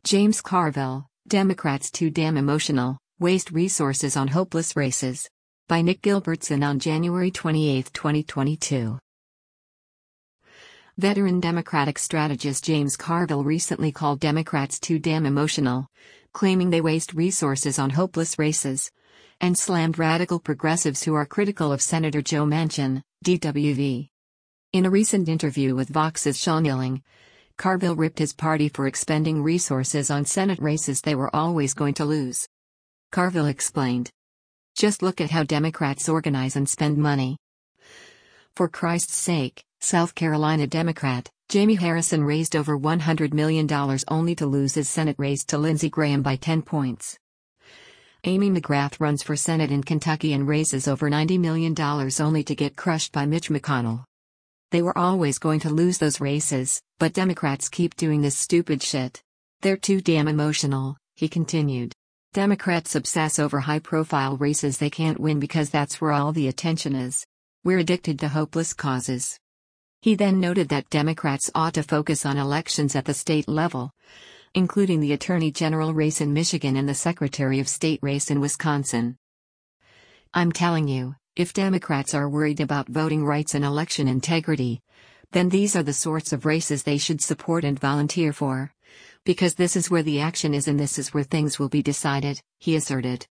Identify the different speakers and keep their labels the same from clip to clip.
Speaker 1: James Carville, Democrats too damn emotional, waste resources on hopeless races. By Nick Gilbertson on January 28, 2022. Veteran Democratic strategist James Carville recently called Democrats too damn emotional, claiming they waste resources on hopeless races, and slammed radical progressives who are critical of Senator Joe Manchin, DWV. In a recent interview with Vox's Sean Illing, Carville ripped his party for expending resources on Senate races they were always going to lose. Carville explained, "Just look at how Democrats organize and spend money. For Christ's sake, South Carolina Democrat Jamie Harrison raised over $100 million only to lose his Senate race to Lindsey Graham by 10 points. Amy McGrath runs for Senate in Kentucky and raises over $90 million only to get crushed by Mitch McConnell. They were always going to lose those races, but Democrats keep doing this stupid shit. They're too damn emotional," he continued. "Democrats obsess over high-profile races they can't win because that's where all the attention is. We're addicted to hopeless causes." He then noted that Democrats ought to focus on elections at the state level, including the Attorney General race in Michigan and the Secretary of State race in Wisconsin. "I'm telling you, if Democrats are worried about voting rights and election integrity, then these are the sorts of races they should support and volunteer for. Because this is where the action is and this is where things will be decided," he asserted.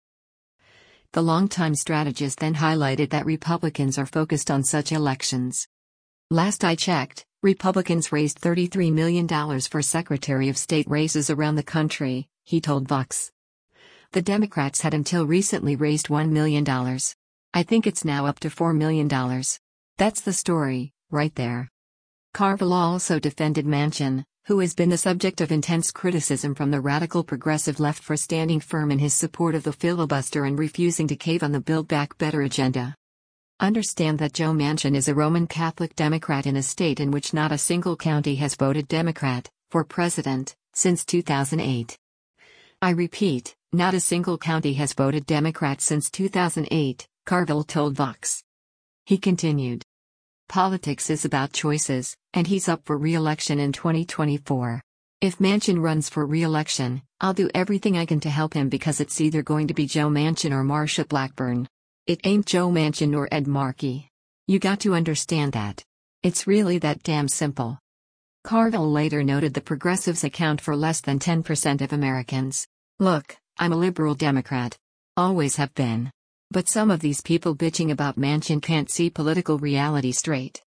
Speaker 1: The longtime strategist then highlighted that Republicans are focused on such elections. "Last I checked, Republicans raised $33 million for Secretary of State races around the country," he told Vox. "The Democrats had until recently raised $1 million. I think it's now up to $4 million. That's the story, right there." Carville also defended Manchin, who has been the subject of intense criticism from the radical progressive left for standing firm in his support of the filibuster and refusing to cave on the Build Back Better agenda. "Understand that Joe Manchin is a Roman Catholic Democrat in a state in which not a single county has voted Democrat for president since 2008. I repeat, not a single county has voted Democrat since 2008, Carville told Vox. He continued, "Politics is about choices, and he's up for re-election in 2024. If Manchin runs for re-election, I'll do everything I can to help him because it's either going to be Joe Manchin or Marsha Blackburn. It ain't Joe Manchin or Ed Markey. You got to understand that. It's really that damn simple." Carville later noted the progressives account for less than 10% of Americans. "Look, I'm a liberal Democrat. Always have been. But some of these people bitching about Manchin can't see political reality straight.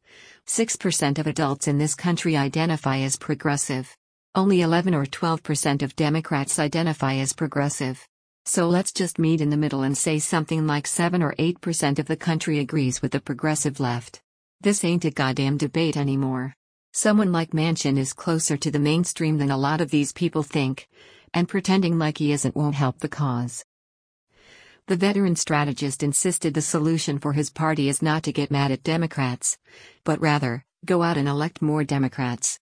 Speaker 1: 6% of adults in this country identify as progressive. Only 11 or 12% of Democrats identify as progressive. So let's just meet in the middle and say something like 7 or 8% of the country agrees with the progressive left. This ain't a goddamn debate anymore. Someone like Manchin is closer to the mainstream than a lot of these people think, and pretending like he isn't won't help the cause." The veteran strategist insisted the solution for his party is not to get mad at Democrats, but rather, go out and elect more Democrats.